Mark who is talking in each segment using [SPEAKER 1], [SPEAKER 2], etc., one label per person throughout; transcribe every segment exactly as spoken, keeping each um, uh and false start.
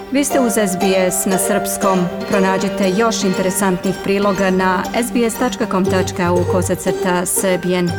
[SPEAKER 1] Vi ste uz S B S na srpskom. Pronađite još interesantnih priloga na sbs dot com dot a u kosacrta srbijen.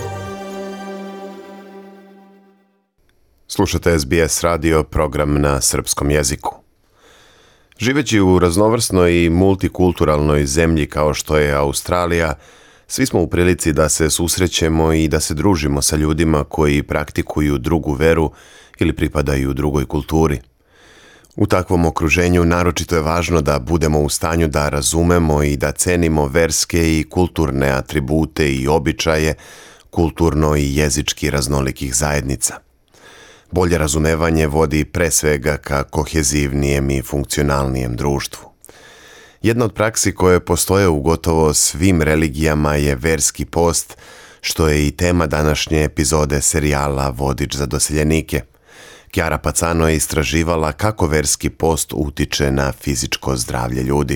[SPEAKER 2] Slušate S B S radio, program na srpskom jeziku. Živeći u raznovrsnoj i multikulturalnoj zemlji kao što je Australija, svi smo u prilici da se susrećemo i da se družimo sa ljudima koji praktikuju drugu veru ili pripadaju drugoj kulturi. U takvom okruženju naročito je važno da budemo u stanju da razumemo i da cenimo verske i kulturne atribute i običaje kulturno i jezički raznolikih zajednica. Bolje razumevanje vodi pre svega ka kohezivnijem i funkcionalnijem društvu. Jedna od praksi koje postoje u gotovo svim religijama je verski post, što je i tema današnje epizode serijala Vodič za doseljenike. Chiara Pacano je istraživala kako verski post utiče na fizičko zdravlje ljudi.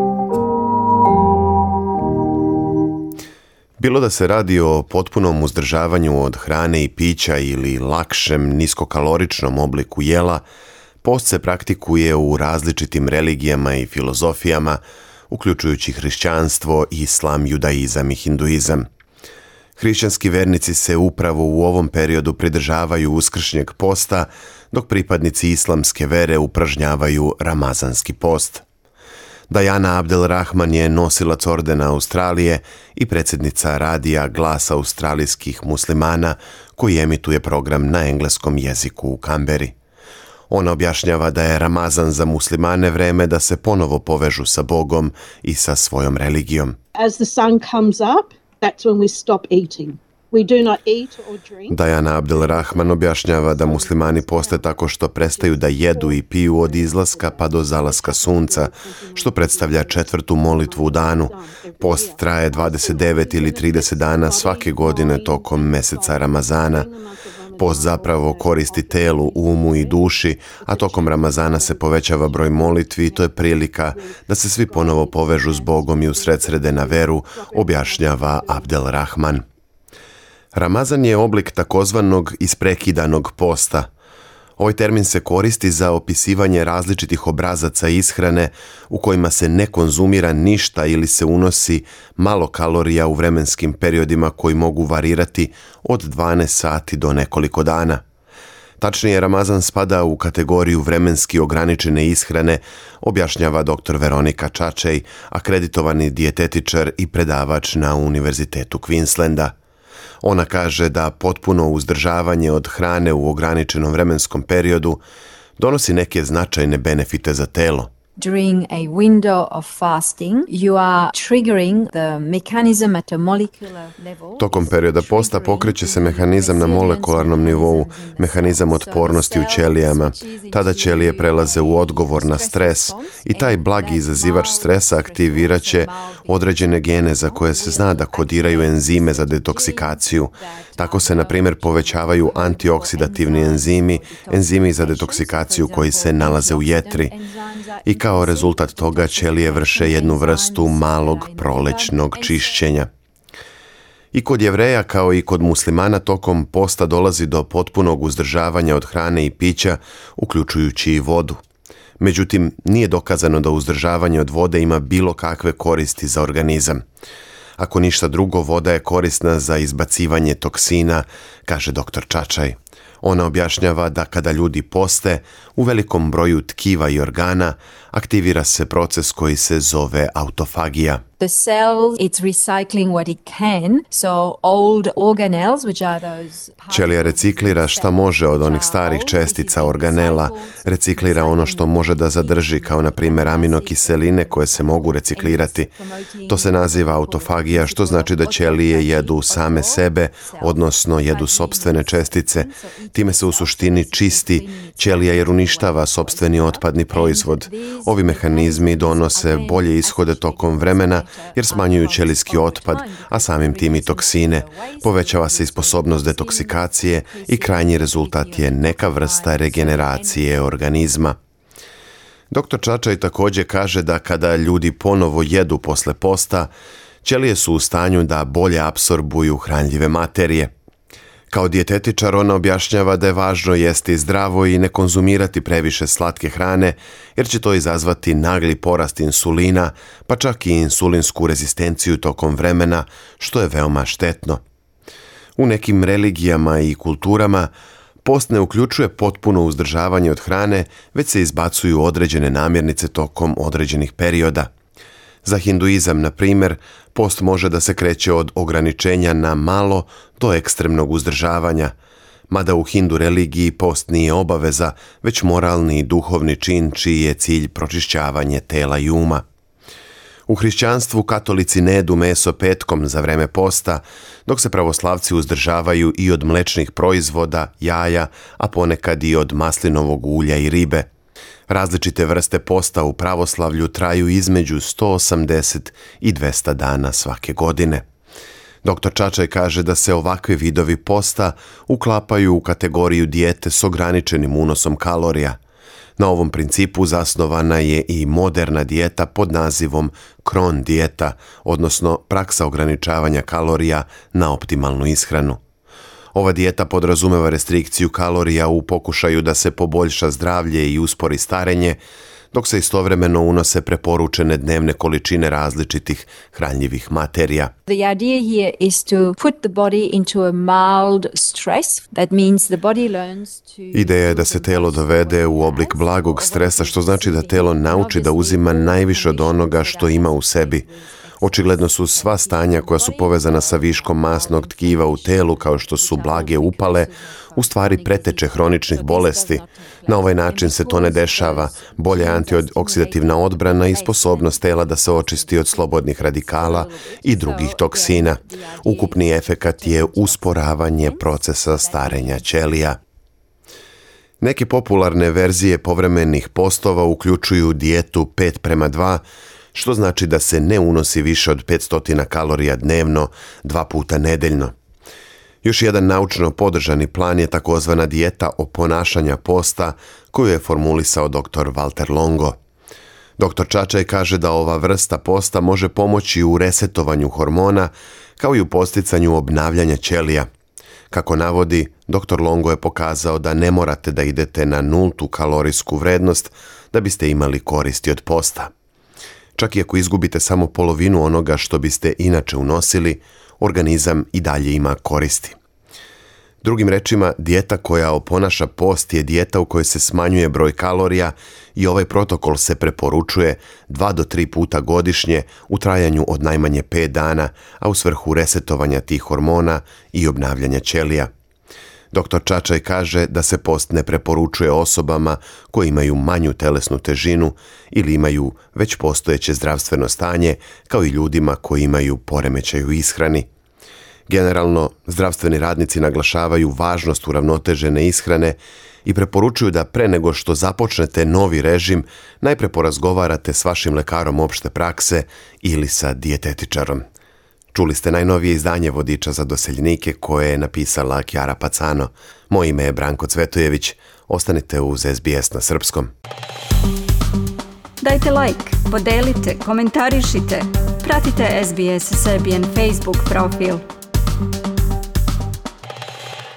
[SPEAKER 2] Bilo da se radi o potpunom uzdržavanju od hrane i pića ili lakšem niskokaloričnom obliku jela, post se praktikuje u različitim religijama i filozofijama, uključujući hrišćanstvo, islam, judaizam i hinduizam. Hrišćanski vernici se upravo u ovom periodu pridržavaju uskršnjeg posta, dok pripadnici islamske vere upražnjavaju ramazanski post. Diana Abdelrahman je nosilac ordena Australije i predsjednica radija Glas australijskih muslimana koji emituje program na engleskom jeziku u Kamberi. Ona objašnjava da je Ramazan za muslimane vreme da se ponovo povežu sa Bogom i sa svojom religijom.
[SPEAKER 3] As the sun comes up, that's when we stop eating. We do not eat or drink.
[SPEAKER 2] Diana Abdelrahman objašnjava da muslimani poste tako što prestaju da jedu i piju od izlaska pa do zalaska sunca, što predstavlja četvrtu molitvu u danu. Post traje dvadeset devet ili trideset dana svake godine tokom meseca Ramazana. Post zapravo koristi telu, umu i duši, a tokom Ramazana se povećava broj molitvi i to je prilika da se svi ponovo povežu s Bogom i usredsrede na veru, objašnjava Abdelrahman. Ramazan je oblik takozvanog isprekidanog posta. Ovaj termin se koristi za opisivanje različitih obrazaca ishrane u kojima se ne konzumira ništa ili se unosi malo kalorija u vremenskim periodima koji mogu varirati od dvanaest sati do nekoliko dana. Tačnije, Ramazan spada u kategoriju vremenski ograničene ishrane, objašnjava doktor Veronika Čačej, akreditovani dijetetičar i predavač na Univerzitetu Queenslanda. Ona kaže da potpuno uzdržavanje od hrane u ograničenom vremenskom periodu donosi neke značajne benefite za telo.
[SPEAKER 4] During a window of fasting, you are triggering the mechanism at a molecular level.
[SPEAKER 2] Tokom perioda posta pokreće se mehanizam na molekularnom nivou, mehanizam otpornosti u ćelijama. Tada ćelije prelaze u odgovor na stres i taj blagi izazivač stresa aktivirat će određene gene za koje se zna da kodiraju enzime za detoksikaciju. Tako se, na primjer, povećavaju antioksidativni enzimi, enzimi za detoksikaciju koji se nalaze u jetri. I kao rezultat toga ćelije vrše jednu vrstu malog prolećnog čišćenja. I kod Jevreja kao i kod muslimana tokom posta dolazi do potpunog uzdržavanja od hrane i pića, uključujući i vodu. Međutim, nije dokazano da uzdržavanje od vode ima bilo kakve koristi za organizam. Ako ništa drugo, voda je korisna za izbacivanje toksina, kaže doktor Čačaj. Ona objašnjava da kada ljudi poste, u velikom broju tkiva i organa aktivira se proces koji se zove autofagija.
[SPEAKER 4] The cell, it's recycling what it can, so old organelles, which are those...
[SPEAKER 2] Ćelija reciklira šta može od onih starih čestica organela, reciklira ono što može da zadrži, kao na primjer aminokiseline koje se mogu reciklirati. To se naziva autofagija, što znači da ćelije jedu same sebe, odnosno jedu sopstvene čestice. Time se u suštini čisti ćelija jer uništava sopstveni otpadni proizvod. Ovi mehanizmi donose bolje ishode tokom vremena jer smanjuju ćelijski otpad, a samim tim i toksine. Povećava se i sposobnost detoksikacije i krajnji rezultat je neka vrsta regeneracije organizma. doktor Čačaj također kaže da kada ljudi ponovo jedu posle posta, ćelije su u stanju da bolje apsorbuju hranljive materije. Kao dijetetičar ona objašnjava da je važno jesti zdravo i ne konzumirati previše slatke hrane, jer će to izazvati nagli porast insulina, pa čak i insulinsku rezistenciju tokom vremena, što je veoma štetno. U nekim religijama i kulturama post ne uključuje potpuno uzdržavanje od hrane, već se izbacuju određene namirnice tokom određenih perioda. Za hinduizam, na primjer, post može da se kreće od ograničenja na malo do ekstremnog uzdržavanja, mada u hindu religiji post nije obaveza, već moralni i duhovni čin čiji je cilj pročišćavanje tela i uma. U hrišćanstvu katolici ne jedu meso petkom za vreme posta, dok se pravoslavci uzdržavaju i od mlečnih proizvoda, jaja, a ponekad i od maslinovog ulja i ribe. Različite vrste posta u pravoslavlju traju između sto osamdeset i dvesta dana svake godine. doktor Čačaj kaže da se ovakvi vidovi posta uklapaju u kategoriju dijete s ograničenim unosom kalorija. Na ovom principu zasnovana je i moderna dijeta pod nazivom Crohn dijeta, odnosno praksa ograničavanja kalorija na optimalnu ishranu. Ova dijeta podrazumeva restrikciju kalorija u pokušaju da se poboljša zdravlje i uspori starenje, dok se istovremeno unose preporučene dnevne količine različitih hranjivih materija.
[SPEAKER 4] The idea here is to put the body into a mild stress. That means the body learns to...
[SPEAKER 2] Ideja je da se telo dovede u oblik blagog stresa, što znači da telo nauči da uzima najviše od onoga što ima u sebi. Očigledno su sva stanja koja su povezana sa viškom masnog tkiva u telu, kao što su blage upale, u stvari preteče hroničnih bolesti. Na ovaj način se to ne dešava. Bolja je antioksidativna odbrana i sposobnost tela da se očisti od slobodnih radikala i drugih toksina. Ukupni efekat je usporavanje procesa starenja ćelija. Neke popularne verzije povremenih postova uključuju dijetu pet prema dva, što znači da se ne unosi više od petsto kalorija dnevno, dva puta nedeljno. Još jedan naučno podržani plan je takozvana dijeta oponašanja posta, koju je formulisao doktor Walter Longo. doktor Čačaj kaže da ova vrsta posta može pomoći u resetovanju hormona, kao i u posticanju obnavljanja ćelija. Kako navodi, doktor Longo je pokazao da ne morate da idete na nultu kalorijsku vrednost da biste imali koristi od posta. Čak i ako izgubite samo polovinu onoga što biste inače unosili, organizam i dalje ima koristi. Drugim rečima, dijeta koja oponaša post je dijeta u kojoj se smanjuje broj kalorija i ovaj protokol se preporučuje dva do tri puta godišnje u trajanju od najmanje pet dana, a u svrhu resetovanja tih hormona i obnavljanja ćelija. doktor Čačaj kaže da se post ne preporučuje osobama koji imaju manju telesnu težinu ili imaju već postojeće zdravstveno stanje, kao i ljudima koji imaju poremećaj u ishrani. Generalno, zdravstveni radnici naglašavaju važnost uravnotežene ishrane i preporučuju da pre nego što započnete novi režim, najpre porazgovarate s vašim lekarom opšte prakse ili sa dijetetičarom. Čuli ste najnovije izdanje vodiča za doseljenike koje je napisala Kjara Pacano. Moje ime je Branko Cvetojević. Ostanite uz S B S na srpskom.
[SPEAKER 1] Dajte like, podelite, komentarišite. Pratite S B S Serbian Facebook profil.